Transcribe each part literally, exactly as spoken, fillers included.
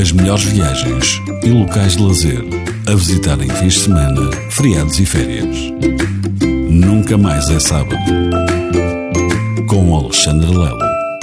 As melhores viagens e locais de lazer a visitar em fins de semana, feriados e férias. Nunca mais é sábado. Com Alexandre Lelo.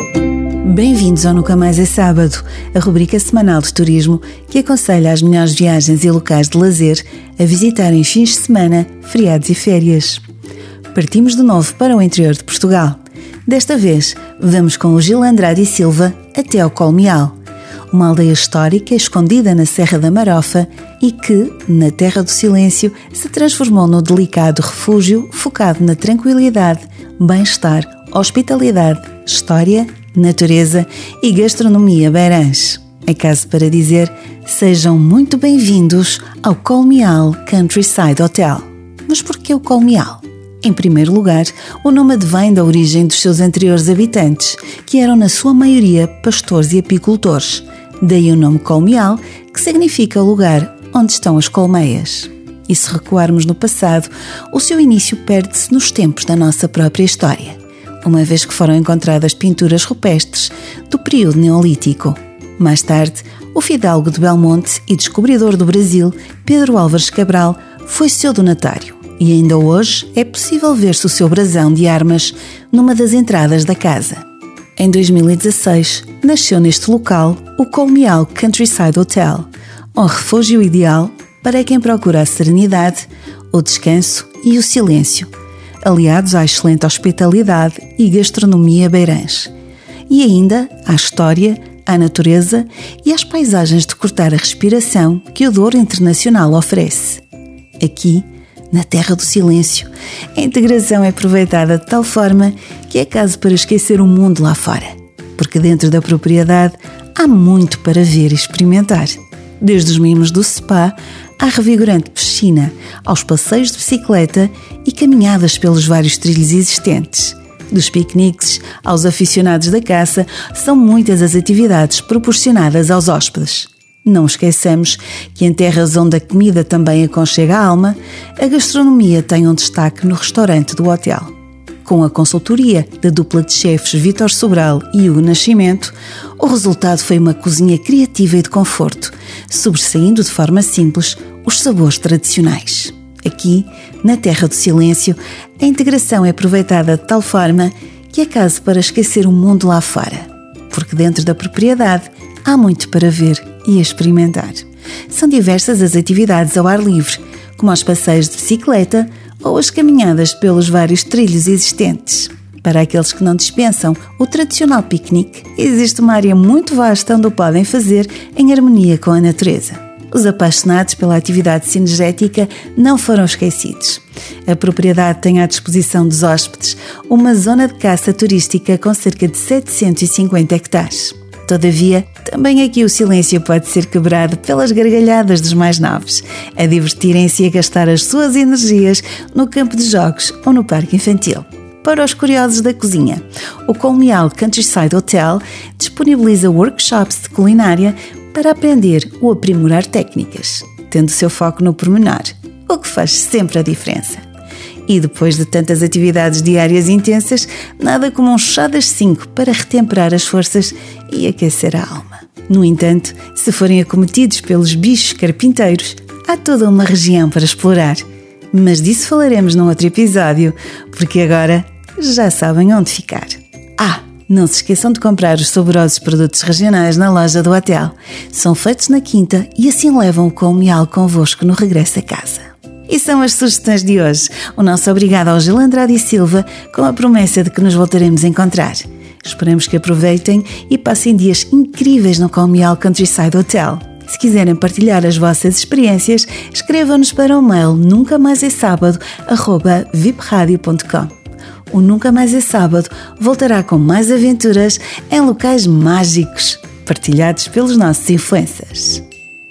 Bem-vindos ao Nunca Mais é Sábado, a rubrica semanal de turismo que aconselha as melhores viagens e locais de lazer a visitar em fins de semana, feriados e férias. Partimos de novo para o interior de Portugal. Desta vez, vamos com o Gil Andrade e Silva até ao Colmeal, uma aldeia histórica escondida na Serra da Marofa e que, na Terra do Silêncio, se transformou no delicado refúgio focado na tranquilidade, bem-estar, hospitalidade, história, natureza e gastronomia beirãs. É caso para dizer, sejam muito bem-vindos ao Colmeal Countryside Hotel. Mas porquê o Colmeal? Em primeiro lugar, o nome advém da origem dos seus anteriores habitantes, que eram na sua maioria pastores e apicultores. Daí o nome Colmeal, que significa lugar onde estão as colmeias. E se recuarmos no passado, o seu início perde-se nos tempos da nossa própria história, uma vez que foram encontradas pinturas rupestres do período neolítico. Mais tarde, o fidalgo de Belmonte e descobridor do Brasil, Pedro Álvares Cabral, foi seu donatário. E ainda hoje é possível ver-se o seu brasão de armas numa das entradas da casa. Em dois mil e dezasseis, nasceu neste local o Colmeal Countryside Hotel, um refúgio ideal para quem procura a serenidade, o descanso e o silêncio, aliados à excelente hospitalidade e gastronomia beirãs. E ainda à história, à natureza e às paisagens de cortar a respiração que o Douro Internacional oferece. Aqui, na Terra do Silêncio, a integração é aproveitada de tal forma que é caso para esquecer o mundo lá fora, porque dentro da propriedade há muito para ver e experimentar. Desde os mimos do spa à revigorante piscina, aos passeios de bicicleta e caminhadas pelos vários trilhos existentes. Dos piqueniques aos aficionados da caça, são muitas as atividades proporcionadas aos hóspedes. Não esqueçamos que em terras onde a comida também aconchega a alma, a gastronomia tem um destaque no restaurante do hotel. Com a consultoria da dupla de chefes Vítor Sobral e Hugo Nascimento, o resultado foi uma cozinha criativa e de conforto, sobressaindo de forma simples os sabores tradicionais. Aqui, na Terra do Silêncio, a integração é aproveitada de tal forma que é caso para esquecer o mundo lá fora, porque dentro da propriedade há muito para ver e experimentar. São diversas as atividades ao ar livre, como os passeios de bicicleta ou as caminhadas pelos vários trilhos existentes. Para aqueles que não dispensam o tradicional piquenique, existe uma área muito vasta onde o podem fazer em harmonia com a natureza. Os apaixonados pela atividade cinegética não foram esquecidos. A propriedade tem à disposição dos hóspedes uma zona de caça turística com cerca de setecentos e cinquenta hectares. Todavia, também aqui o silêncio pode ser quebrado pelas gargalhadas dos mais novos, a divertirem-se e a gastar as suas energias no campo de jogos ou no parque infantil. Para os curiosos da cozinha, o Colmeal Countryside Hotel disponibiliza workshops de culinária para aprender ou aprimorar técnicas, tendo o seu foco no pormenor, o que faz sempre a diferença. E depois de tantas atividades diárias intensas, nada como um chá das cinco para retemperar as forças e aquecer a alma. No entanto, se forem acometidos pelos bichos carpinteiros, há toda uma região para explorar. Mas disso falaremos num outro episódio, porque agora já sabem onde ficar. Ah, não se esqueçam de comprar os saborosos produtos regionais na loja do hotel. São feitos na quinta e assim levam o Colmeal convosco no regresso a casa. E são as sugestões de hoje. O nosso obrigado ao Gil Andrade e Silva, com a promessa de que nos voltaremos a encontrar. Esperamos que aproveitem e passem dias incríveis no Colmeal Countryside Hotel. Se quiserem partilhar as vossas experiências, escrevam-nos para o mail nunca mais é sábado arroba vipradio ponto com. O Nunca Mais é Sábado voltará com mais aventuras em locais mágicos, partilhados pelos nossos influencers.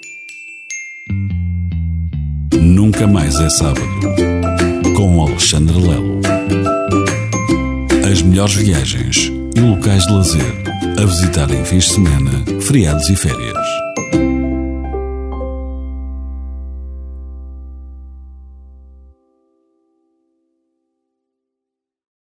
Nunca Mais é Sábado, com Alexandre Lelo. As melhores viagens e locais de lazer a visitar em fins de semana, feriados e férias.